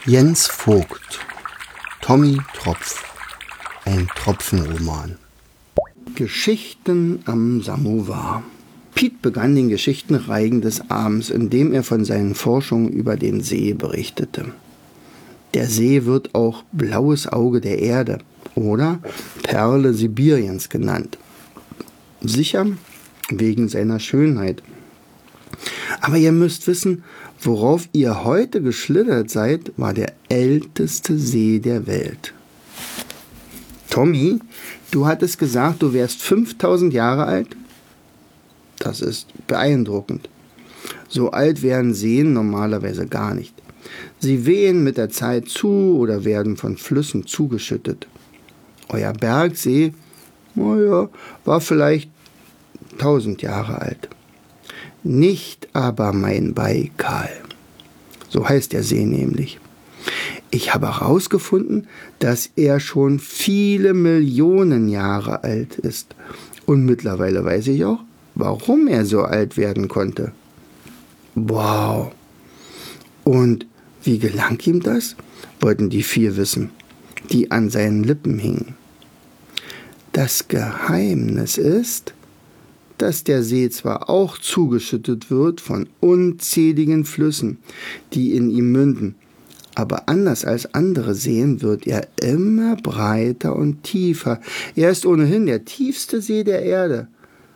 Jens Vogt, Tommy Tropf, ein Tropfenroman. Geschichten am Samovar. Piet begann den Geschichtenreigen des Abends, indem er von seinen Forschungen über den See berichtete. Der See wird auch blaues Auge der Erde oder Perle Sibiriens genannt. Sicher wegen seiner Schönheit. Aber ihr müsst wissen, worauf ihr heute geschlittert seid, war der älteste See der Welt. Tommy, du hattest gesagt, du wärst 5000 Jahre alt? Das ist beeindruckend. So alt wären Seen normalerweise gar nicht. Sie wehen mit der Zeit zu oder werden von Flüssen zugeschüttet. Euer Bergsee, war vielleicht 1000 Jahre alt. Nicht aber mein Baikal. So heißt der See nämlich. Ich habe herausgefunden, dass er schon viele Millionen Jahre alt ist. Und mittlerweile weiß ich auch, warum er so alt werden konnte. Wow! Und wie gelang ihm das? Wollten die 4 wissen, die an seinen Lippen hingen. Das Geheimnis ist, dass der See zwar auch zugeschüttet wird von unzähligen Flüssen, die in ihm münden, aber anders als andere Seen wird er immer breiter und tiefer. Er ist ohnehin der tiefste See der Erde.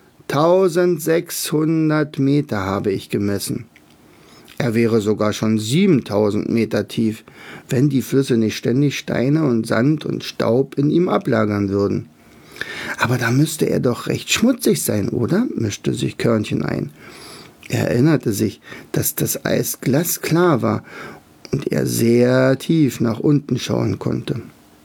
1600 Meter habe ich gemessen. Er wäre sogar schon 7000 Meter tief, wenn die Flüsse nicht ständig Steine und Sand und Staub in ihm ablagern würden. Aber da müsste er doch recht schmutzig sein, oder? Mischte sich Körnchen ein. Er erinnerte sich, dass das Eis glasklar war und er sehr tief nach unten schauen konnte.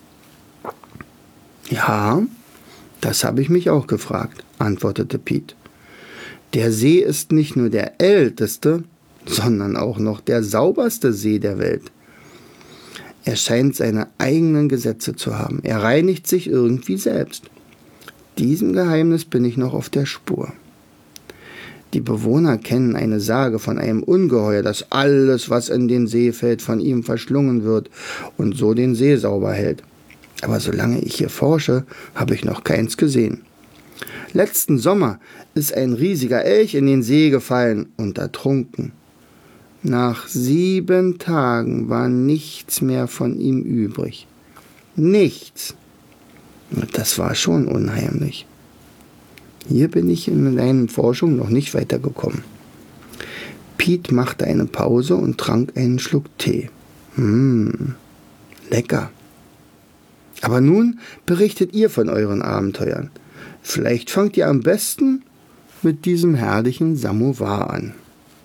Ja, das habe ich mich auch gefragt, antwortete Piet. Der See ist nicht nur der älteste, sondern auch noch der sauberste See der Welt. Er scheint seine eigenen Gesetze zu haben. Er reinigt sich irgendwie selbst. Diesem Geheimnis bin ich noch auf der Spur. Die Bewohner kennen eine Sage von einem Ungeheuer, das alles, was in den See fällt, von ihm verschlungen wird und so den See sauber hält. Aber solange ich hier forsche, habe ich noch keins gesehen. Letzten Sommer ist ein riesiger Elch in den See gefallen und ertrunken. Nach 7 Tagen war nichts mehr von ihm übrig. Nichts. Das war schon unheimlich. Hier bin ich in meinen Forschungen noch nicht weitergekommen. Piet machte eine Pause und trank einen Schluck Tee. Lecker. Aber nun berichtet ihr von euren Abenteuern. Vielleicht fangt ihr am besten mit diesem herrlichen Samovar an.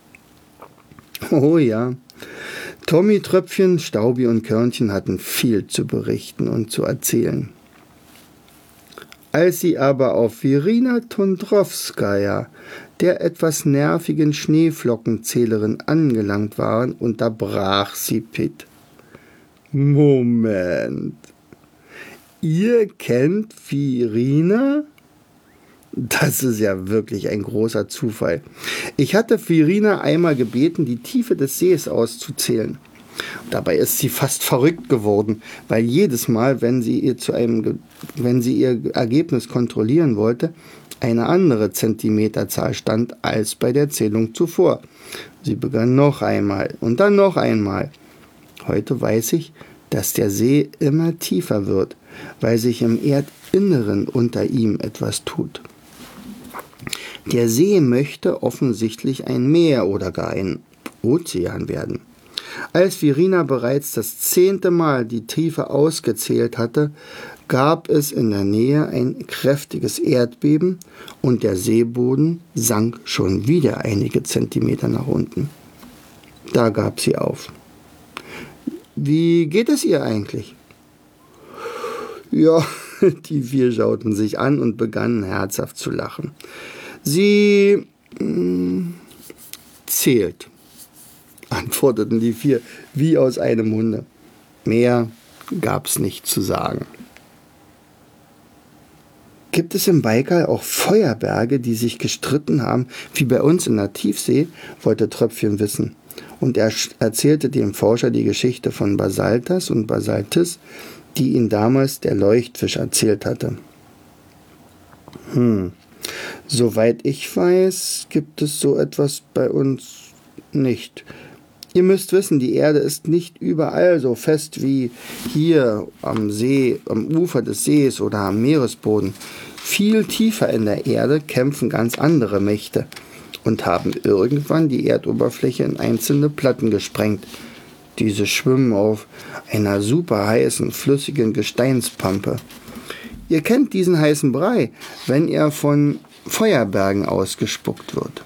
Oh ja, Tommy, Tröpfchen, Staubi und Körnchen hatten viel zu berichten und zu erzählen. Als sie aber auf Irina Tondrowskaja, der etwas nervigen Schneeflockenzählerin, angelangt waren, unterbrach sie Piet. Moment, ihr kennt Irina? Das ist ja wirklich ein großer Zufall. Ich hatte Irina einmal gebeten, die Tiefe des Sees auszuzählen. Dabei ist sie fast verrückt geworden, weil jedes Mal, wenn sie ihr Ergebnis kontrollieren wollte, eine andere Zentimeterzahl stand als bei der Zählung zuvor. Sie begann noch einmal und dann noch einmal. Heute weiß ich, dass der See immer tiefer wird, weil sich im Erdinneren unter ihm etwas tut. Der See möchte offensichtlich ein Meer oder gar ein Ozean werden. Als Irina bereits das 10. Mal die Tiefe ausgezählt hatte, gab es in der Nähe ein kräftiges Erdbeben und der Seeboden sank schon wieder einige Zentimeter nach unten. Da gab sie auf. Wie geht es ihr eigentlich? Ja, die 4 schauten sich an und begannen herzhaft zu lachen. Sie zählt, antworteten die 4 wie aus einem Munde. Mehr gab's nicht zu sagen. Gibt es im Baikal auch Feuerberge, die sich gestritten haben, wie bei uns in der Tiefsee? Wollte Tröpfchen wissen. und er erzählte dem Forscher die Geschichte von Basaltas und Basaltis, die ihm damals der Leuchtfisch erzählt hatte. Soweit ich weiß, gibt es so etwas bei uns nicht. Ihr müsst wissen, die Erde ist nicht überall so fest wie hier am See, am Ufer des Sees oder am Meeresboden. Viel tiefer in der Erde kämpfen ganz andere Mächte und haben irgendwann die Erdoberfläche in einzelne Platten gesprengt. Diese schwimmen auf einer super heißen, flüssigen Gesteinspampe. Ihr kennt diesen heißen Brei, wenn er von Feuerbergen ausgespuckt wird.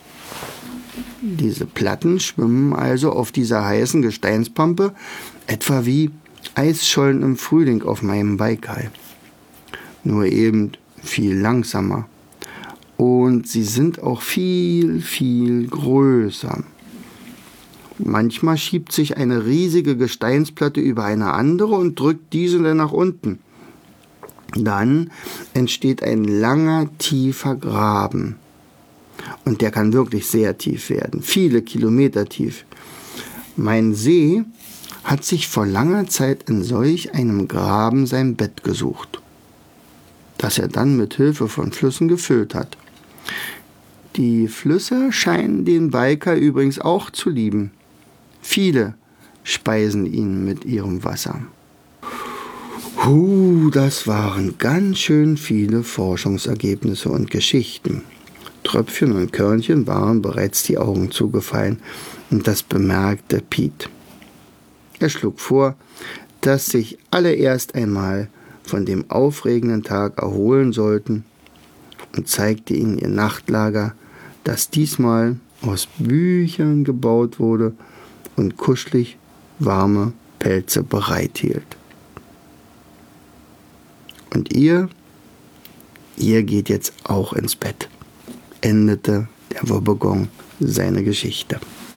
Diese Platten schwimmen also auf dieser heißen Gesteinspampe, etwa wie Eisschollen im Frühling auf meinem Baikal. Nur eben viel langsamer. Und sie sind auch viel, viel größer. Manchmal schiebt sich eine riesige Gesteinsplatte über eine andere und drückt diese dann nach unten. Dann entsteht ein langer, tiefer Graben. Und der kann wirklich sehr tief werden, viele Kilometer tief. Mein See hat sich vor langer Zeit in solch einem Graben sein Bett gesucht, das er dann mit Hilfe von Flüssen gefüllt hat. Die Flüsse scheinen den Baikal übrigens auch zu lieben. Viele speisen ihn mit ihrem Wasser. Das waren ganz schön viele Forschungsergebnisse und Geschichten. Tröpfchen und Körnchen waren bereits die Augen zugefallen, und das bemerkte Piet. Er schlug vor, dass sich alle erst einmal von dem aufregenden Tag erholen sollten, und zeigte ihnen ihr Nachtlager, das diesmal aus Büchern gebaut wurde und kuschelig warme Pelze bereithielt. Und ihr geht jetzt auch ins Bett, endete der Wobbegong seine Geschichte.